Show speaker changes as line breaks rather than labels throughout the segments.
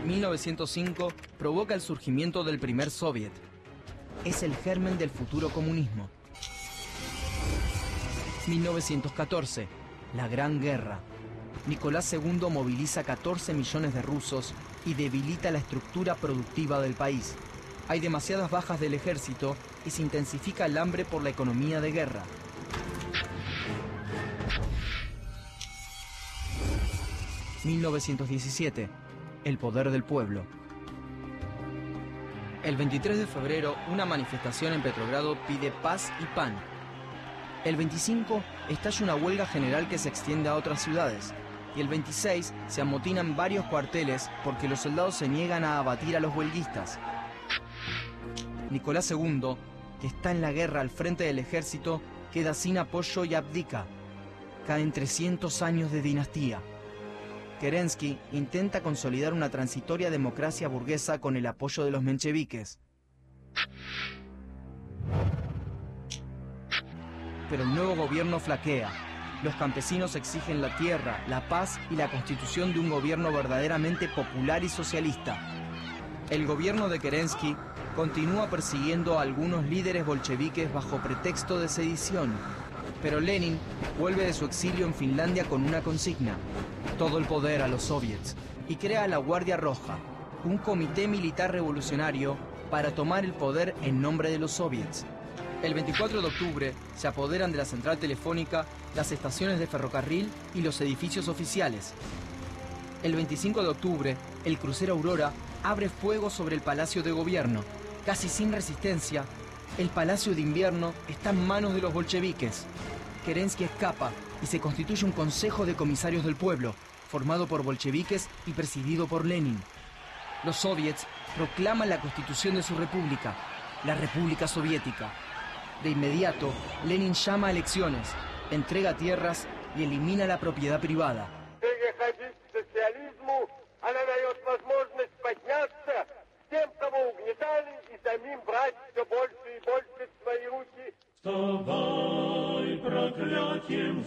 1905 provoca el surgimiento del primer soviet. Es el germen del futuro comunismo. 1914, la Gran Guerra. Nicolás II moviliza 14 millones de rusos y debilita la estructura productiva del país. Hay demasiadas bajas del ejército y se intensifica el hambre por la economía de guerra. 1917, el poder del pueblo. El 23 de febrero, una manifestación en Petrogrado pide paz y pan. El 25, estalla una huelga general que se extiende a otras ciudades. Y el 26, se amotinan varios cuarteles porque los soldados se niegan a abatir a los huelguistas. Nicolás II, que está en la guerra al frente del ejército, queda sin apoyo y abdica. Caen 300 años de dinastía. Kerensky intenta consolidar una transitoria democracia burguesa con el apoyo de los mencheviques. Pero el nuevo gobierno flaquea. Los campesinos exigen la tierra, la paz y la constitución de un gobierno verdaderamente popular y socialista. El gobierno de Kerensky continúa persiguiendo a algunos líderes bolcheviques bajo pretexto de sedición. Pero Lenin vuelve de su exilio en Finlandia con una consigna: todo el poder a los soviets, y crea la Guardia Roja, un comité militar revolucionario para tomar el poder en nombre de los soviets. El 24 de octubre se apoderan de la central telefónica, las estaciones de ferrocarril y los edificios oficiales. El 25 de octubre, el crucero Aurora abre fuego sobre el Palacio de Gobierno. Casi sin resistencia, el Palacio de Invierno está en manos de los bolcheviques. Kerensky escapa y se constituye un consejo de comisarios del pueblo, formado por bolcheviques y presidido por Lenin. Los soviets proclaman la constitución de su república, la República Soviética. De inmediato, Lenin llama a elecciones, entrega tierras y elimina la propiedad privada.
Вставай, проклятием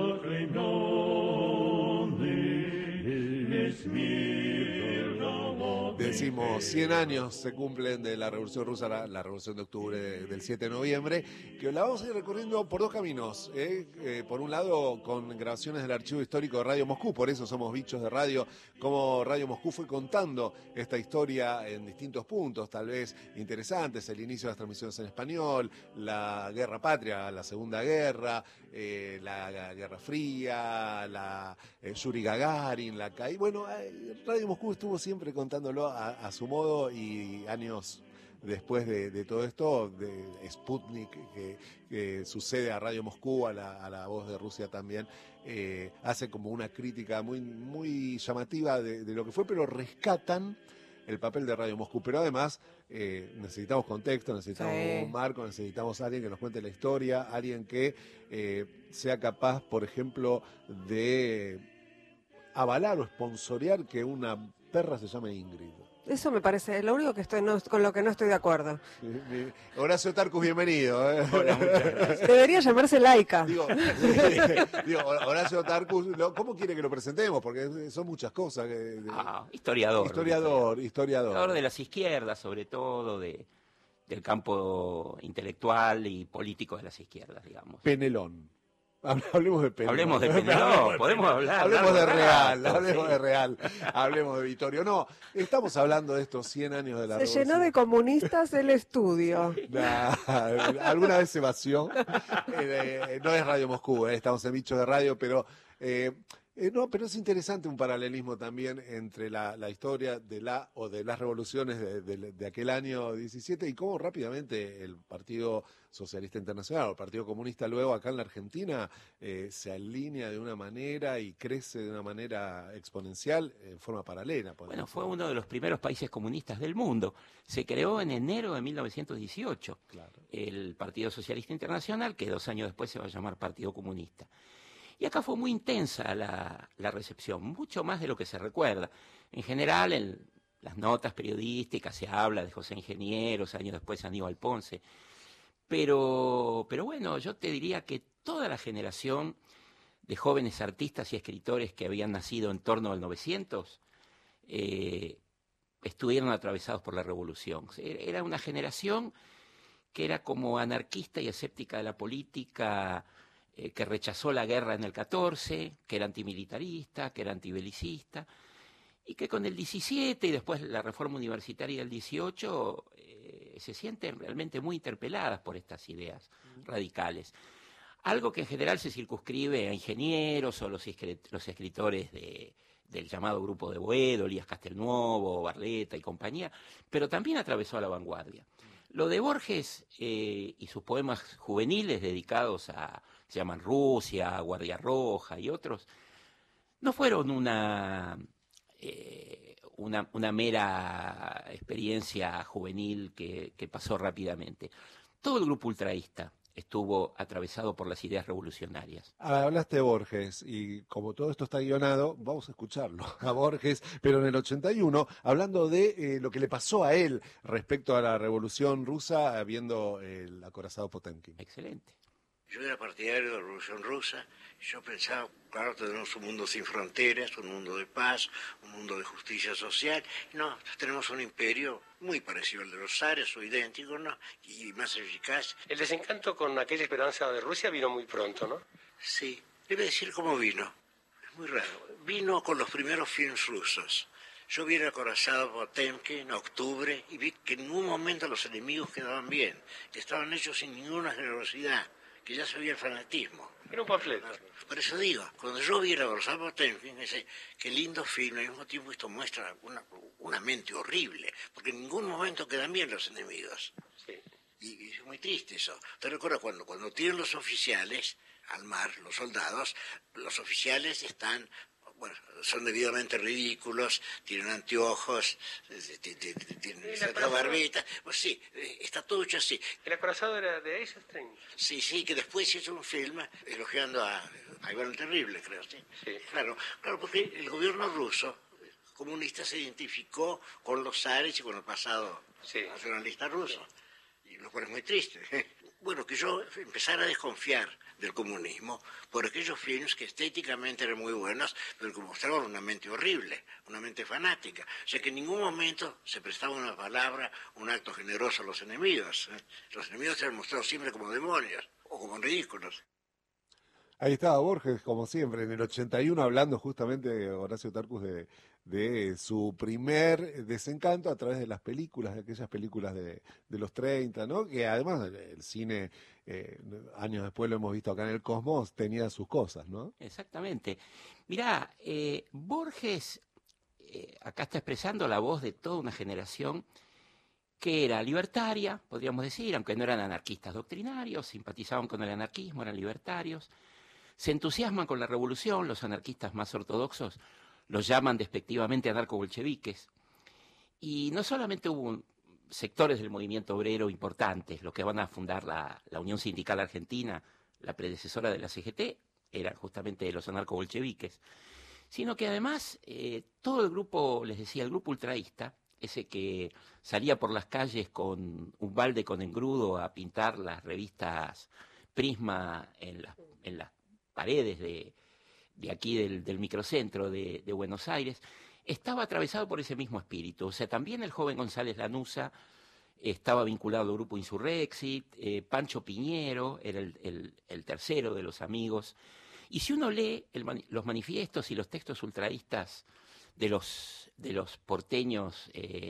заклеймённый, весь мир голодный.
Decimos, 100 años se cumplen de la Revolución Rusa, la Revolución de Octubre del 7 de noviembre, que la vamos a ir recorriendo por dos caminos. Por un lado, con grabaciones del archivo histórico de Radio Moscú, por eso somos bichos de radio, como Radio Moscú fue contando esta historia en distintos puntos, tal vez interesantes: el inicio de las transmisiones en español, la Guerra Patria, la Segunda Guerra, la Guerra Fría, la Yuri Gagarin, la caída. Bueno, Radio Moscú estuvo siempre contándolo a su modo, y años después de todo esto, de Sputnik, que sucede a Radio Moscú, a la Voz de Rusia también, hace como una crítica muy, muy llamativa de lo que fue, pero rescatan el papel de Radio Moscú. Pero además necesitamos contexto, necesitamos un marco, necesitamos a alguien que nos cuente la historia, alguien que sea capaz, por ejemplo, de avalar o sponsorear que una perra se llame Ingrid.
Eso me parece lo único que con lo que no estoy de acuerdo.
Horacio Tarcus, bienvenido.
Hola, muchas gracias.
Debería llamarse Laika.
Digo, Horacio Tarcus, ¿cómo quiere que lo presentemos? Porque son muchas cosas.
Historiador.
Historiador
de las izquierdas, sobre todo, del campo intelectual y político de las izquierdas, digamos.
Penelón. Hablemos de Penelón.
Hablemos de Penelón, podemos hablar.
Hablemos de Real, hablemos de Vittorio. No, estamos hablando de estos 100 años de la
Se llenó de comunistas el estudio.
Alguna vez se vació. No es Radio Moscú, estamos en Bichos de Radio, pero... no, pero es interesante un paralelismo también entre la historia de las revoluciones de aquel año 17 y cómo rápidamente el Partido Socialista Internacional, o el Partido Comunista, luego acá en la Argentina se alinea de una manera y crece de una manera exponencial en forma paralela.
Bueno, fue uno de los primeros países comunistas del mundo. Se creó en enero de 1918 el Partido Socialista Internacional, que 2 años después se va a llamar Partido Comunista. Y acá fue muy intensa la recepción, mucho más de lo que se recuerda. En general, en las notas periodísticas se habla de José Ingenieros, años después Aníbal Ponce. Pero bueno, yo te diría que toda la generación de jóvenes artistas y escritores que habían nacido en torno al 900 estuvieron atravesados por la revolución. Era una generación que era como anarquista y escéptica de la política, que rechazó la guerra en el 14, que era antimilitarista, que era antibelicista, y que con el 17 y después la reforma universitaria del 18 se sienten realmente muy interpeladas por estas ideas radicales. Algo que en general se circunscribe a ingenieros o los escritores del llamado grupo de Boedo, Elías Castelnuovo, Barletta y compañía, pero también atravesó a la vanguardia. Lo de Borges y sus poemas juveniles dedicados se llaman Rusia, Guardia Roja y otros, no fueron una mera experiencia juvenil que pasó rápidamente. Todo el grupo ultraísta estuvo atravesado por las ideas revolucionarias.
Hablaste de Borges y como todo esto está guionado, vamos a escucharlo a Borges, pero en el 81, hablando de lo que le pasó a él respecto a la Revolución Rusa, viendo el acorazado Potemkin.
Excelente.
Yo era partidario de la Revolución Rusa. Yo pensaba, claro, tenemos un mundo sin fronteras, un mundo de paz, un mundo de justicia social. No, tenemos un imperio muy parecido al de los zares, o idéntico, ¿no? Y más eficaz.
El desencanto con aquella esperanza de Rusia vino muy pronto, ¿no?
Sí, debe decir cómo vino. Es muy raro. Vino con los primeros films rusos. Yo vi el acorazado Potemkin en octubre y vi que en ningún momento los enemigos quedaban bien, que estaban hechos sin ninguna generosidad, que ya se veía el fanatismo.
Era un panfleto.
Por eso digo, cuando yo vi el acorazado Potemkin, ese, qué lindo film, al mismo tiempo esto muestra una mente horrible, porque en ningún momento quedan bien los enemigos.
Sí.
Y es muy triste eso. Te recuerdo cuando tiran los oficiales al mar, los soldados, los oficiales están, bueno, son debidamente ridículos, tienen anteojos, tienen cierta barbita, pues sí, está todo hecho así.
¿El acorazado era de Eisenstein?
Sí, que después se hizo un film elogiando a Iván el Terrible, creo, ¿sí?
Sí.
Claro, porque el gobierno ruso comunista se identificó con los zares y con el pasado nacionalista ruso, y lo cual es muy triste. Bueno, que yo empezara a desconfiar del comunismo por aquellos films que estéticamente eran muy buenos, pero que mostraban una mente horrible, una mente fanática. O sea que en ningún momento se prestaba una palabra, un acto generoso a los enemigos. Los enemigos se han mostrado siempre como demonios o como ridículos.
Ahí estaba Borges, como siempre, en el 81, hablando justamente, Horacio Tarcus, de su primer desencanto a través de las películas, de aquellas películas de los 30, ¿no? Que además el cine, años después lo hemos visto acá en el Cosmos, tenía sus cosas, ¿no?
Exactamente. Mirá, Borges acá está expresando la voz de toda una generación que era libertaria, podríamos decir, aunque no eran anarquistas doctrinarios, simpatizaban con el anarquismo, eran libertarios, se entusiasman con la revolución, los anarquistas más ortodoxos los llaman despectivamente anarco-bolcheviques, y no solamente hubo sectores del movimiento obrero importantes, los que van a fundar la Unión Sindical Argentina, la predecesora de la CGT, eran justamente los anarco-bolcheviques, sino que además todo el grupo, les decía, el grupo ultraísta, ese que salía por las calles con un balde con engrudo a pintar las revistas Prisma en las paredes de aquí del microcentro de Buenos Aires, estaba atravesado por ese mismo espíritu. O sea, también el joven González Lanuza estaba vinculado al grupo Insurrexit, Pancho Piñero era el tercero de los amigos. Y si uno lee los manifiestos y los textos ultraístas de los porteños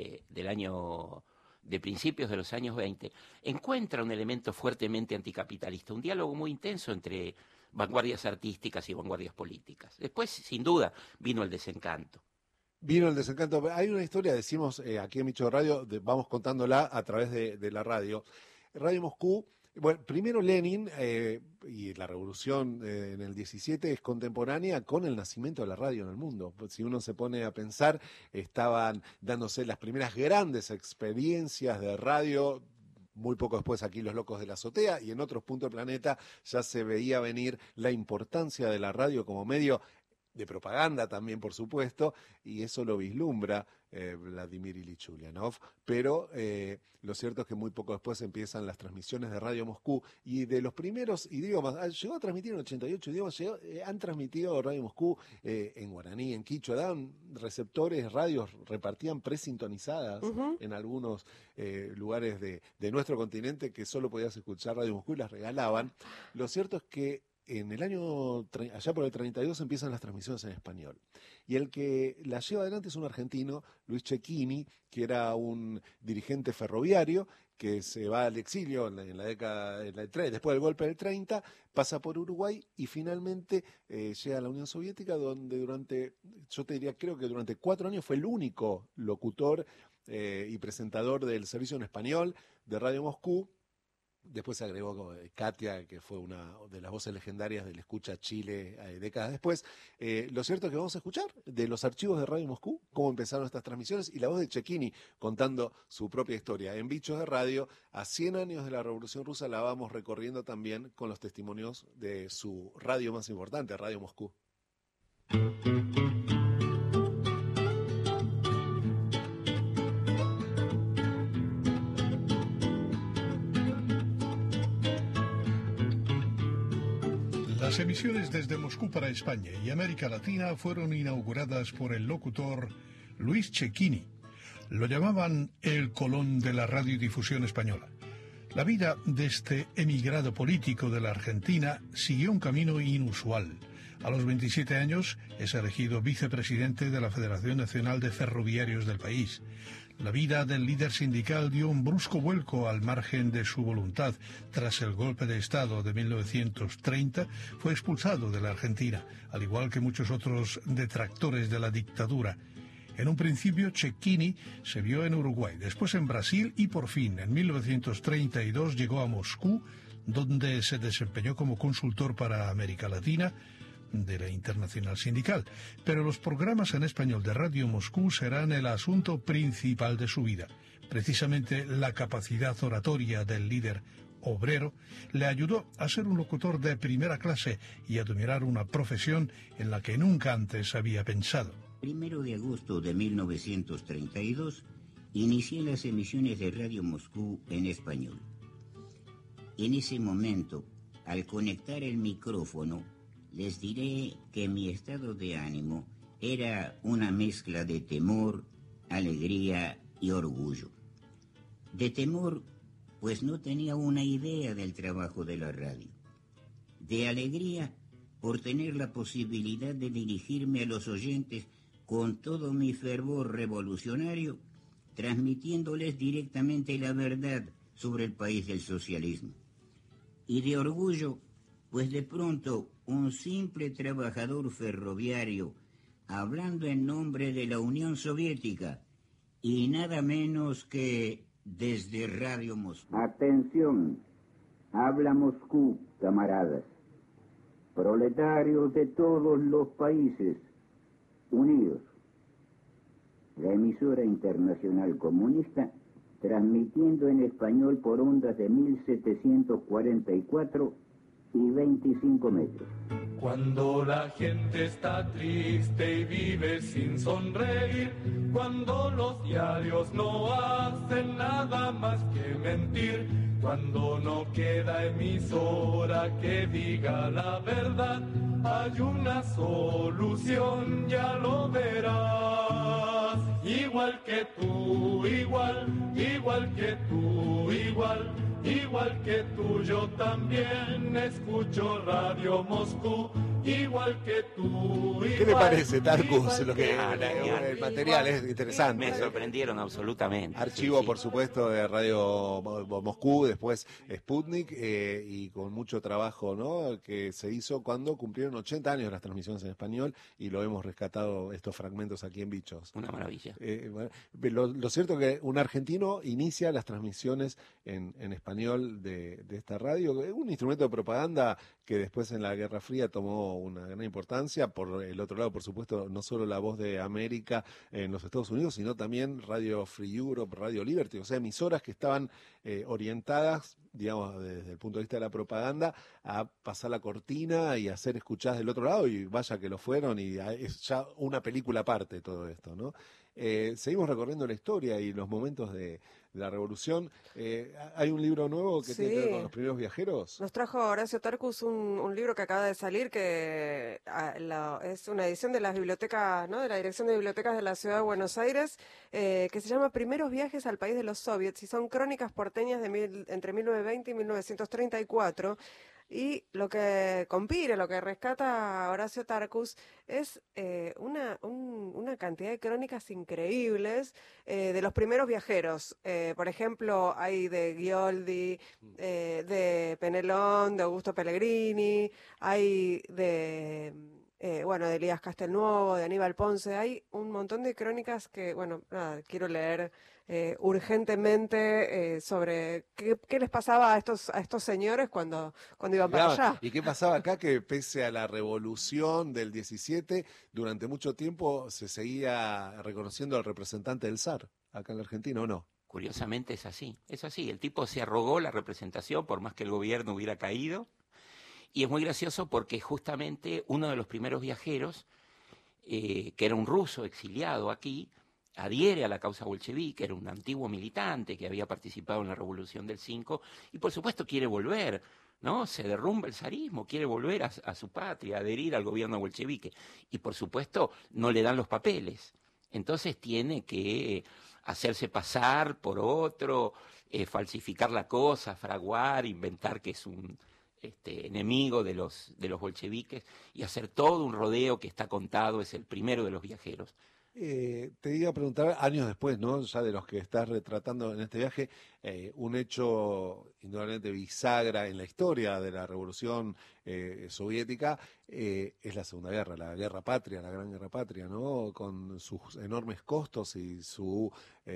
de principios de los años 20, encuentra un elemento fuertemente anticapitalista, un diálogo muy intenso entre vanguardias artísticas y vanguardias políticas. Después, sin duda, vino el desencanto.
Vino el desencanto. Hay una historia, decimos aquí en Micho Radio, vamos contándola a través de la radio. Radio Moscú, bueno, primero Lenin y la revolución en el 17 es contemporánea con el nacimiento de la radio en el mundo. Si uno se pone a pensar, estaban dándose las primeras grandes experiencias de radio. Muy poco después aquí Los Locos de la Azotea, y en otros puntos del planeta ya se veía venir la importancia de la radio como medio de propaganda también, por supuesto, y eso lo vislumbra Vladimir Ilich Ulyanov, pero lo cierto es que muy poco después empiezan las transmisiones de Radio Moscú, y de los primeros idiomas, llegó a transmitir en 88 idiomas, han transmitido Radio Moscú en guaraní, en quichua, daban receptores, radios, repartían presintonizadas en algunos lugares de nuestro continente que solo podías escuchar Radio Moscú y las regalaban. Lo cierto es que en el año, allá por el 32, empiezan las transmisiones en español. Y el que las lleva adelante es un argentino, Luis Cecchini, que era un dirigente ferroviario, que se va al exilio en la década, después del golpe del 30, pasa por Uruguay y finalmente llega a la Unión Soviética, donde yo te diría, creo que durante 4 años fue el único locutor y presentador del servicio en español de Radio Moscú. Después se agregó Katia, que fue una de las voces legendarias del Escucha Chile décadas después. Lo cierto es que vamos a escuchar de los archivos de Radio Moscú cómo empezaron estas transmisiones y la voz de Cecchini contando su propia historia. En Bichos de Radio, a 100 años de la Revolución Rusa, la vamos recorriendo también con los testimonios de su radio más importante, Radio Moscú.
Las emisiones desde Moscú para España y América Latina fueron inauguradas por el locutor Luis Cecchini. Lo llamaban el Colón de la radiodifusión española. La vida de este emigrado político de la Argentina siguió un camino inusual. A los 27 años es elegido vicepresidente de la Federación Nacional de Ferroviarios del país. La vida del líder sindical dio un brusco vuelco al margen de su voluntad. Tras el golpe de Estado de 1930, fue expulsado de la Argentina, al igual que muchos otros detractores de la dictadura. En un principio, Cecchini se vio en Uruguay, después en Brasil y por fin, en 1932, llegó a Moscú, donde se desempeñó como consultor para América Latina de la Internacional Sindical, pero los programas en español de Radio Moscú serán el asunto principal de su vida. Precisamente la capacidad oratoria del líder obrero le ayudó a ser un locutor de primera clase y a dominar una profesión en la que nunca antes había pensado.
1 de agosto de 1932 inicié las emisiones de Radio Moscú en español. En ese momento, al conectar el micrófono, les diré que mi estado de ánimo era una mezcla de temor, alegría y orgullo. De temor, pues no tenía una idea del trabajo de la radio. De alegría, por tener la posibilidad de dirigirme a los oyentes con todo mi fervor revolucionario, transmitiéndoles directamente la verdad sobre el país del socialismo. Y de orgullo, pues de pronto un simple trabajador ferroviario, hablando en nombre de la Unión Soviética, y nada menos que desde Radio Moscú. Atención, habla Moscú, camaradas, proletarios de todos los países, unidos. La emisora internacional comunista, transmitiendo en español por ondas de 1744 y 25 metros.
Cuando la gente está triste y vive sin sonreír, cuando los diarios no hacen nada más que mentir, cuando no queda emisora que diga la verdad, hay una solución, ya lo verás. Igual que tú, igual que tú, igual que tú, yo también escucho Radio Moscú, igual que tú.
¿Qué le parece, Tarkus? El material es interesante.
Me sorprendieron absolutamente.
Archivo,
sí.
Por supuesto, de Radio Moscú, después Sputnik, y con mucho trabajo, ¿no?, que se hizo cuando cumplieron 80 años las transmisiones en español, y lo hemos rescatado estos fragmentos aquí en Bichos.
Una maravilla.
Lo cierto que un argentino inicia las transmisiones en español de esta radio, un instrumento de propaganda que después en la Guerra Fría tomó una gran importancia. Por el otro lado, por supuesto, no solo La Voz de América en los Estados Unidos, sino también Radio Free Europe, Radio Liberty, o sea, emisoras que estaban orientadas, digamos, desde el punto de vista de la propaganda, a pasar la cortina y a ser escuchadas del otro lado, y vaya que lo fueron, y es ya una película aparte todo esto, ¿no? Seguimos recorriendo la historia y los momentos de la Revolución. Hay un libro nuevo que tiene que ver con los primeros viajeros.
Nos trajo Horacio Tarcus un libro que acaba de salir, que es una edición de las bibliotecas, ¿no?, de la Dirección de Bibliotecas de la Ciudad de Buenos Aires, que se llama Primeros viajes al país de los soviets, y son crónicas porteñas entre 1920 y 1934. Y lo que compila, lo que rescata Horacio Tarcus es una cantidad de crónicas increíbles de los primeros viajeros. Por ejemplo, hay de Ghioldi, de Penelón, de Augusto Pellegrini, hay de Elías Castelnuovo, de Aníbal Ponce. Hay un montón de crónicas que, quiero leer urgentemente sobre qué les pasaba a estos señores cuando iban para allá.
¿Y qué pasaba acá? Que pese a la revolución del 17, durante mucho tiempo se seguía reconociendo al representante del zar, acá en la Argentina, ¿o no?
Curiosamente es así. El tipo se arrogó la representación por más que el gobierno hubiera caído, y es muy gracioso porque justamente uno de los primeros viajeros, que era un ruso exiliado aquí, adhiere a la causa bolchevique, era un antiguo militante que había participado en la Revolución del 5 y por supuesto quiere volver, ¿no? Se derrumba el zarismo, quiere volver a su patria, adherir al gobierno bolchevique y por supuesto no le dan los papeles. Entonces tiene que hacerse pasar por otro, falsificar la cosa, fraguar, inventar que es un enemigo de los bolcheviques y hacer todo un rodeo que está contado, es el primero de los viajeros.
Te iba a preguntar, años después, ¿no?, ya de los que estás retratando en este viaje, un hecho indudablemente bisagra en la historia de la Revolución soviética, es la Segunda Guerra, la Guerra Patria, la Gran Guerra Patria, ¿no?, con sus enormes costos y su...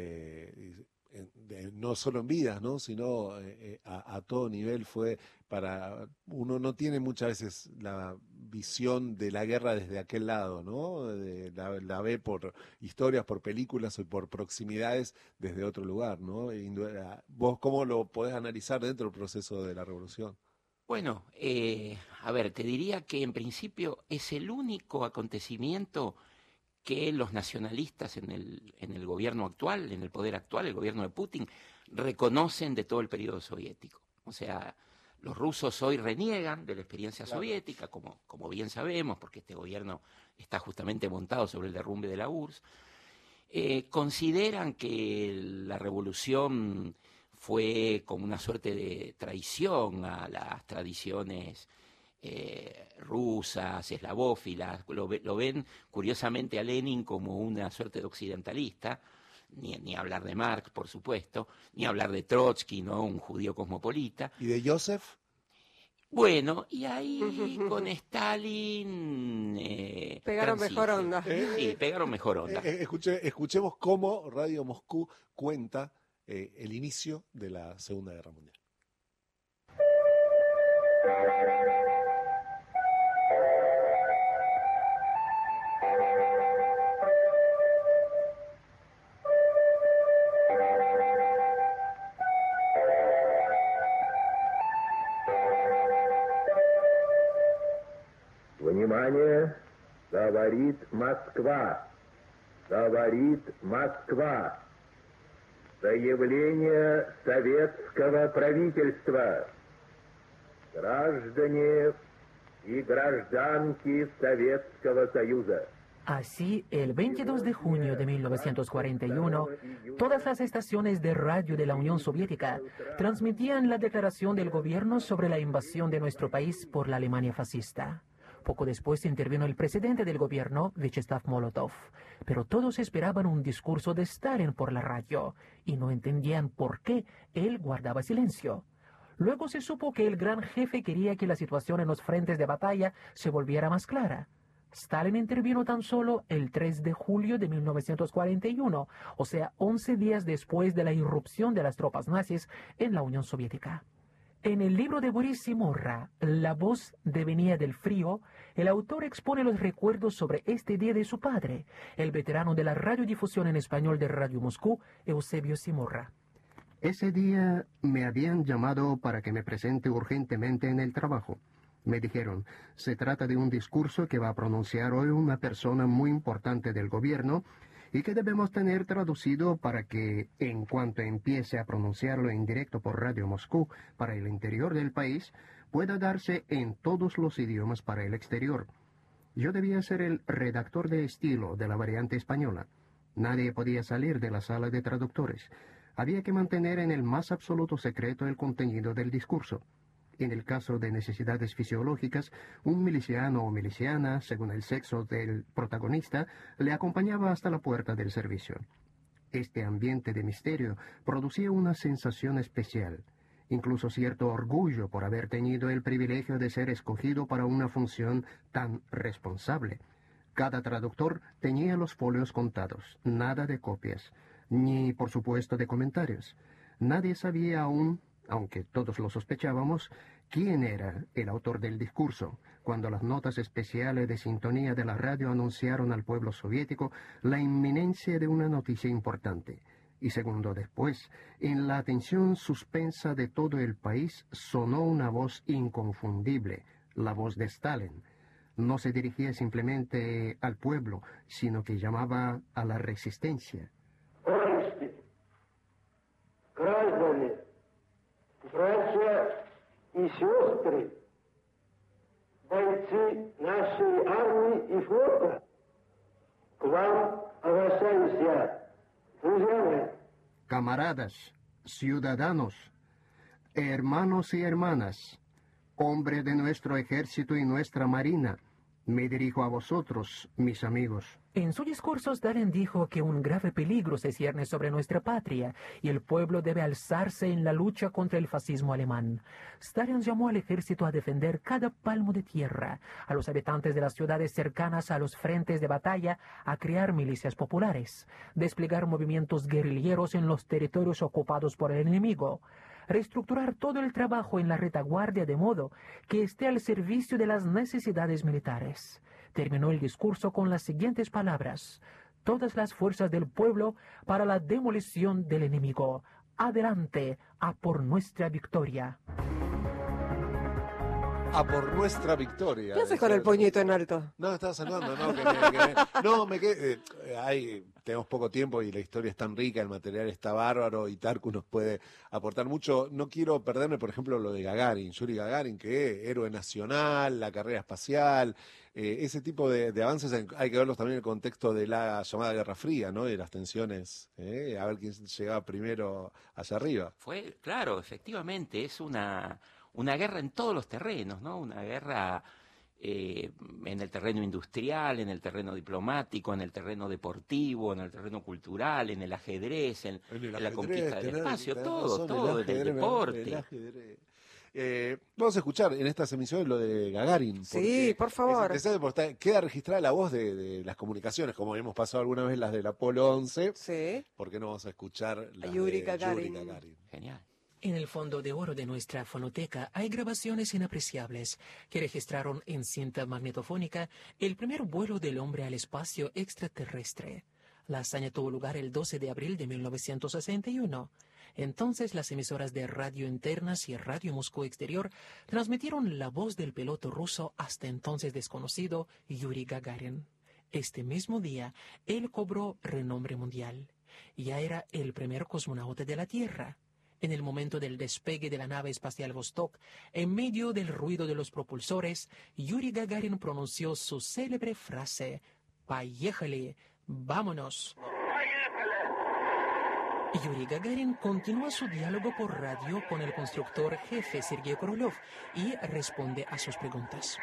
no solo en vidas, ¿no?, sino a todo nivel. Fue para uno no tiene muchas veces la visión de la guerra desde aquel lado, ¿no? La ve por historias, por películas y por proximidades desde otro lugar, ¿no? ¿Vos cómo lo podés analizar dentro del proceso de la revolución?
Bueno, te diría que en principio es el único acontecimiento que los nacionalistas en el gobierno actual, en el poder actual, el gobierno de Putin, reconocen de todo el periodo soviético. O sea, los rusos hoy reniegan de la experiencia soviética, como bien sabemos, porque este gobierno está justamente montado sobre el derrumbe de la URSS. Consideran que la revolución fue como una suerte de traición a las tradiciones rusas, eslavófilas. Lo ven curiosamente a Lenin como una suerte de occidentalista, ni hablar de Marx, por supuesto, ni hablar de Trotsky, ¿no?, un judío cosmopolita.
¿Y de Joseph?
Bueno, y ahí con Stalin...
pegaron mejor onda.
Sí, pegaron mejor onda.
Escuchemos cómo Radio Moscú cuenta el inicio de la Segunda Guerra Mundial.
Внимание! Говорит Москва! Говорит Москва! Заявление советского правительства! Граждане и гражданки Советского Союза!
Así, el 22 de junio de 1941, todas las estaciones de radio de la Unión Soviética transmitían la declaración del gobierno sobre la invasión de nuestro país por la Alemania fascista. Poco después intervino el presidente del gobierno, Vyacheslav Molotov, pero todos esperaban un discurso de Stalin por la radio y no entendían por qué él guardaba silencio. Luego se supo que el gran jefe quería que la situación en los frentes de batalla se volviera más clara. Stalin intervino tan solo el 3 de julio de 1941, o sea, 11 días después de la irrupción de las tropas nazis en la Unión Soviética. En el libro de Boris Simorra, La voz devenía del frío, el autor expone los recuerdos sobre este día de su padre, el veterano de la radiodifusión en español de Radio Moscú, Eusebio Simorra.
Ese día me habían llamado para que me presente urgentemente en el trabajo. Me dijeron, se trata de un discurso que va a pronunciar hoy una persona muy importante del gobierno y que debemos tener traducido para que, en cuanto empiece a pronunciarlo en directo por Radio Moscú para el interior del país, pueda darse en todos los idiomas para el exterior. Yo debía ser el redactor de estilo de la variante española. Nadie podía salir de la sala de traductores. Había que mantener en el más absoluto secreto el contenido del discurso. En el caso de necesidades fisiológicas, un miliciano o miliciana, según el sexo del protagonista, le acompañaba hasta la puerta del servicio. Este ambiente de misterio producía una sensación especial, incluso cierto orgullo por haber tenido el privilegio de ser escogido para una función tan responsable. Cada traductor tenía los folios contados, nada de copias, ni por supuesto de comentarios. Nadie sabía aún, aunque todos lo sospechábamos, quién era el autor del discurso, cuando las notas especiales de sintonía de la radio anunciaron al pueblo soviético la inminencia de una noticia importante. Y segundo después, en la atención suspensa de todo el país, sonó una voz inconfundible, la voz de Stalin. No se dirigía simplemente al pueblo, sino que llamaba a la resistencia.
Братья и сестры, бойцы нашей армии и флота, к вам обращаюсь я, друзья мои.
Camaradas, ciudadanos, hermanos y hermanas, hombres de nuestro ejército y nuestra marina, me dirijo a vosotros, mis amigos.
En su discurso, Stalin dijo que un grave peligro se cierne sobre nuestra patria y el pueblo debe alzarse en la lucha contra el fascismo alemán. Stalin llamó al ejército a defender cada palmo de tierra, a los habitantes de las ciudades cercanas a los frentes de batalla a crear milicias populares, desplegar movimientos guerrilleros en los territorios ocupados por el enemigo, reestructurar todo el trabajo en la retaguardia de modo que esté al servicio de las necesidades militares. Terminó el discurso con las siguientes palabras: todas las fuerzas del pueblo para la demolición del enemigo. Adelante, a por nuestra victoria.
A por nuestra victoria.
¿Qué haces con el puñito en alto?
No, estaba saludando, me quedé. Tenemos poco tiempo y la historia es tan rica, el material está bárbaro y Tarku nos puede aportar mucho. No quiero perderme, por ejemplo, lo de Gagarin, Yuri Gagarin, que es héroe nacional, la carrera espacial, ese tipo de avances hay que verlos también en el contexto de la llamada Guerra Fría, ¿no? De las tensiones, a ver quién llegaba primero hacia arriba.
Claro, efectivamente, es una guerra en todos los terrenos, ¿no? Una guerra en el terreno industrial, en el terreno diplomático, en el terreno deportivo, en el terreno cultural, en el ajedrez, en la conquista del espacio, todo, en el deporte.
Vamos a escuchar en estas emisiones lo de Gagarin.
Sí, por favor.
Queda registrada la voz de las comunicaciones, como hemos pasado alguna vez las del Apolo 11.
Sí.
¿Por qué no vamos a escuchar las
Yuri
de
Gagarin?
Yuri Gagarin?
Genial.
En el fondo de oro de nuestra fonoteca hay grabaciones inapreciables que registraron en cinta magnetofónica el primer vuelo del hombre al espacio extraterrestre. La hazaña tuvo lugar el 12 de abril de 1961. Entonces las emisoras de Radio Internas y Radio Moscú Exterior transmitieron la voz del piloto ruso hasta entonces desconocido Yuri Gagarin. Este mismo día, él cobró renombre mundial. Ya era el primer cosmonauta de la Tierra. En el momento del despegue de la nave espacial Vostok, en medio del ruido de los propulsores, Yuri Gagarin pronunció su célebre frase: «Поехали, vámonos». Yuri Gagarin continúa su diálogo por radio con el constructor jefe Sergei Korolev y responde a sus preguntas.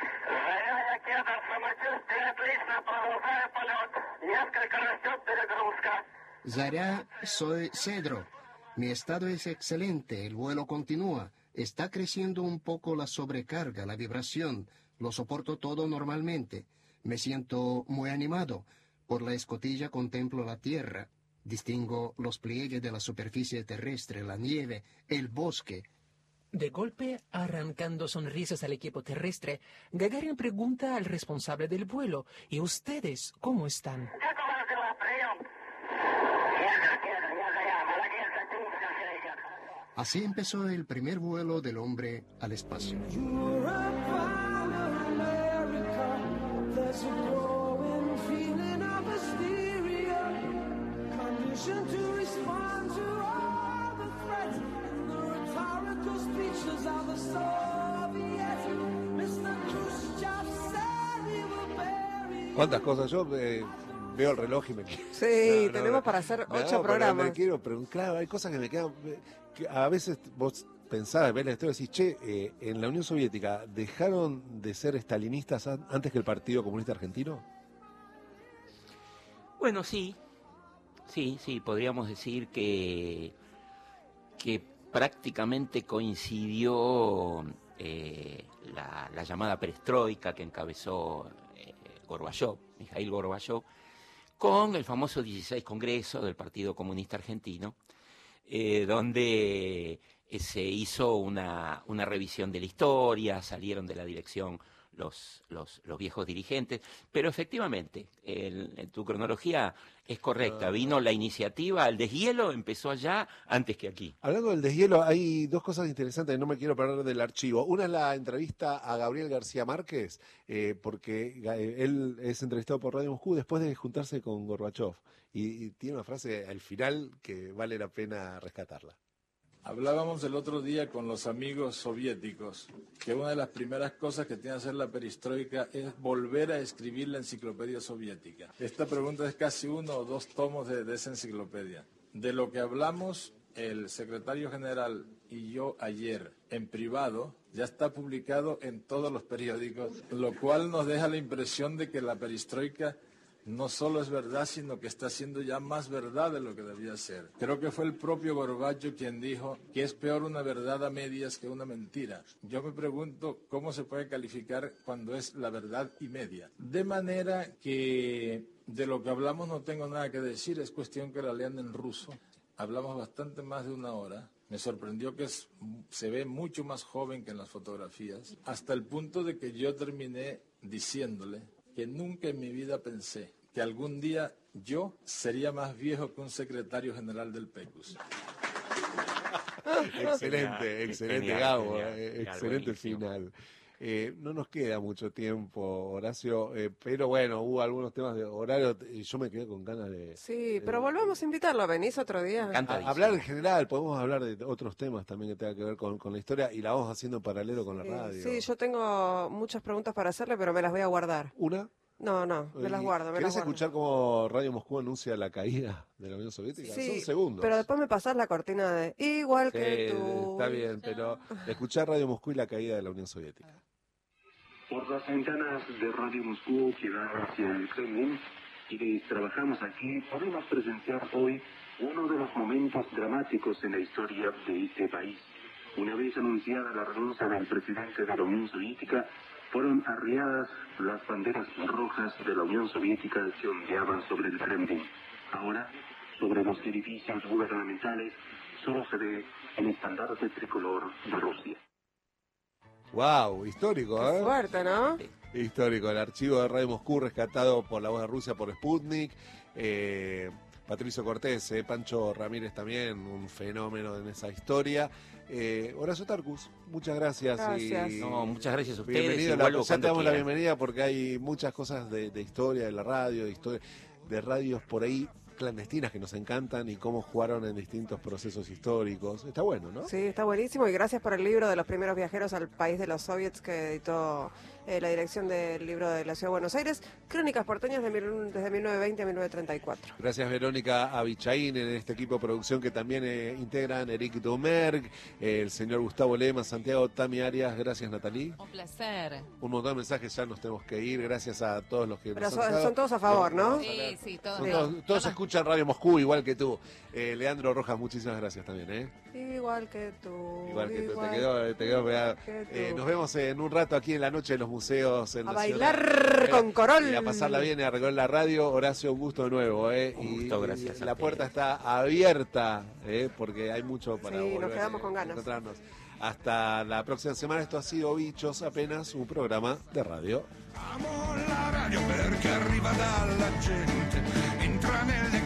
Zarya, soy Cedro. Mi estado es excelente, el vuelo continúa. Está creciendo un poco la sobrecarga, la vibración. Lo soporto todo normalmente. Me siento muy animado. Por la escotilla contemplo la tierra. Distingo los pliegues de la superficie terrestre, la nieve, el bosque.
De golpe, arrancando sonrisas al equipo terrestre, Gagarin pregunta al responsable del vuelo: ¿y ustedes cómo están?
Así empezó el primer vuelo del hombre al espacio.
¿Cuántas cosas? Yo veo el reloj y me quiero...
Sí, tenemos para hacer 8 programas.
Me quiero preguntar, claro, hay cosas que me quedan... Que a veces vos pensás, ves la historia y decís, che, en la Unión Soviética, ¿dejaron de ser estalinistas antes que el Partido Comunista Argentino?
Bueno, sí, podríamos decir que prácticamente coincidió la llamada perestroika que encabezó Gorbachev, Mikhail Gorbachev, con el famoso 16 Congreso del Partido Comunista Argentino, donde se hizo una revisión de la historia, salieron de la dirección los viejos dirigentes, pero efectivamente, tu cronología es correcta, vino la iniciativa, el deshielo empezó allá antes que aquí.
Hablando del deshielo, hay dos cosas interesantes, no me quiero perder del archivo. Una es la entrevista a Gabriel García Márquez, porque él es entrevistado por Radio Moscú después de juntarse con Gorbachev, y tiene una frase al final que vale la pena rescatarla.
Hablábamos el otro día con los amigos soviéticos que una de las primeras cosas que tiene que hacer la perestroika es volver a escribir la enciclopedia soviética. Esta pregunta es casi 1 o 2 tomos de esa enciclopedia. De lo que hablamos el secretario general y yo ayer en privado ya está publicado en todos los periódicos, lo cual nos deja la impresión de que la perestroika no solo es verdad, sino que está siendo ya más verdad de lo que debía ser. Creo que fue el propio Gorbachev quien dijo que es peor una verdad a medias que una mentira. Yo me pregunto cómo se puede calificar cuando es la verdad y media. De manera que de lo que hablamos no tengo nada que decir, es cuestión que la lean en ruso. Hablamos bastante más de 1 hora. Me sorprendió que se ve mucho más joven que en las fotografías, hasta el punto de que yo terminé diciéndole que nunca en mi vida pensé que algún día yo sería más viejo que un secretario general del PECUS.
Excelente, Gabo, excelente final. No nos queda mucho tiempo, Horacio, pero bueno, hubo algunos temas de horario y yo me quedé con ganas de...
Sí, pero volvamos a invitarlo, venís otro día.
Hablar en general, podemos hablar de otros temas también que tengan que ver con la historia y la vamos haciendo en paralelo con la radio.
Sí, yo tengo muchas preguntas para hacerle, pero me las voy a guardar.
¿Una?
No, me las guardo.
¿Querés escuchar cómo Radio Moscú anuncia la caída de la Unión Soviética?
Sí,
son segundos.
Pero después me pasás la cortina de igual que tú.
Está bien, pero escuchar Radio Moscú y la caída de la Unión Soviética.
Por las ventanas de Radio Moscú que dan hacia el Kremlin y que trabajamos aquí, podemos presenciar hoy uno de los momentos dramáticos en la historia de este país. Una vez anunciada la renuncia del presidente de la Unión Soviética, fueron arriadas las banderas rojas de la Unión Soviética que ondeaban sobre el Kremlin. Ahora, sobre los edificios gubernamentales, solo se ve el estandarte tricolor de Rusia.
Wow, histórico,
Qué fuerte, ¿no?
Histórico, el archivo de Radio Moscú rescatado por La Voz de Rusia por Sputnik. Patricio Cortés, Pancho Ramírez también, un fenómeno en esa historia. Horacio Tarcus, muchas gracias.
Muchas gracias a ustedes.
Bienvenido, te damos la bienvenida porque hay muchas cosas de historia de la radio, de radios por ahí clandestinas que nos encantan y cómo jugaron en distintos procesos históricos. Está bueno, ¿no?
Sí, está buenísimo y gracias por el libro de los primeros viajeros al país de los soviets que editó la dirección del libro de la Ciudad de Buenos Aires, Crónicas porteñas desde 1920 a 1934.
Gracias Verónica Abichaín en este equipo de producción que también integran Eric Domergue, el señor Gustavo Lema, Santiago Tami Arias, gracias Natalie.
Un placer.
Un montón de mensajes, ya nos tenemos que ir, gracias a todos los que
Pero son todos a favor, ¿no?
Sí, todos.
Todos escuchan Radio Moscú igual que tú. Leandro Rojas, muchísimas gracias también,
Igual que tú.
Igual que tú, te quedó pegado. Nos vemos en un rato aquí en la noche de los museos. En
a
Nacional.
bailar con Corol.
Y a pasarla bien y a recorrer la radio. Horacio, un gusto de nuevo.
Un gusto, gracias.
La puerta está abierta, porque hay mucho para volver.
Nos quedamos con ganas.
Encontrarnos. Hasta la próxima semana. Esto ha sido Bichos, apenas un programa de radio.
Amo la radio perché arriva dalla gente, entra nelle